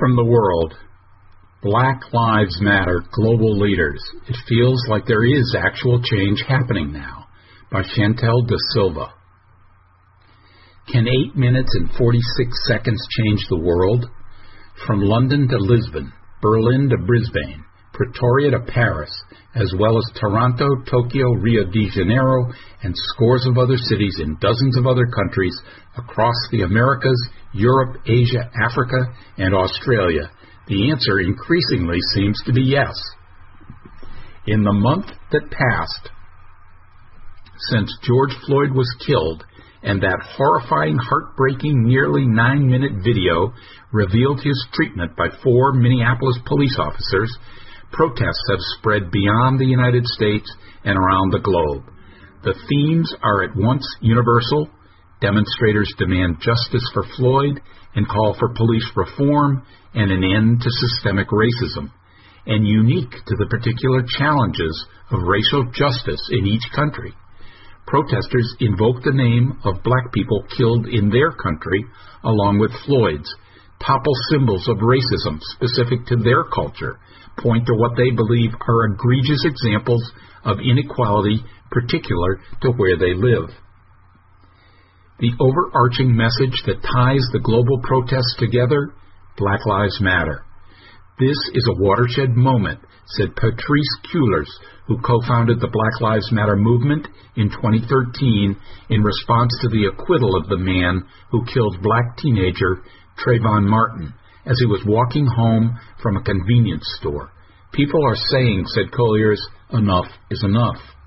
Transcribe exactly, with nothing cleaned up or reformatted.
From the world, Black Lives Matter Global Leaders. It feels like there is actual change happening now, by Chantel De Silva. Can eight minutes and forty-six seconds change the world? From London to Lisbon, Berlin to Brisbane, Pretoria to Paris, as well as Toronto, Tokyo, Rio de Janeiro, and scores of other cities in dozens of other countries across the Americas, Europe, Asia, Africa, and Australia, the answer increasingly seems to be yes. In the month that passed since George Floyd was killed, and that horrifying, heartbreaking, nearly nine-minute video revealed his treatment by four Minneapolis police officers, protests have spread beyond the United States and around the globe. The themes are at once universal. Demonstrators demand justice for Floyd and call for police reform and an end to systemic racism, and unique to the particular challenges of racial justice in each country. Protesters invoke the name of black people killed in their country along with Floyd's, topple symbols of racism specific to their culture, point to what they believe are egregious examples of inequality particular to where they live. The overarching message that ties the global protests together: Black Lives Matter. This is a watershed moment, said Patrisse Cullors, who co-founded the Black Lives Matter movement in twenty thirteen in response to the acquittal of the man who killed black teenager Trayvon Martin as he was walking home from a convenience store. People are saying, said Cullors, enough is enough.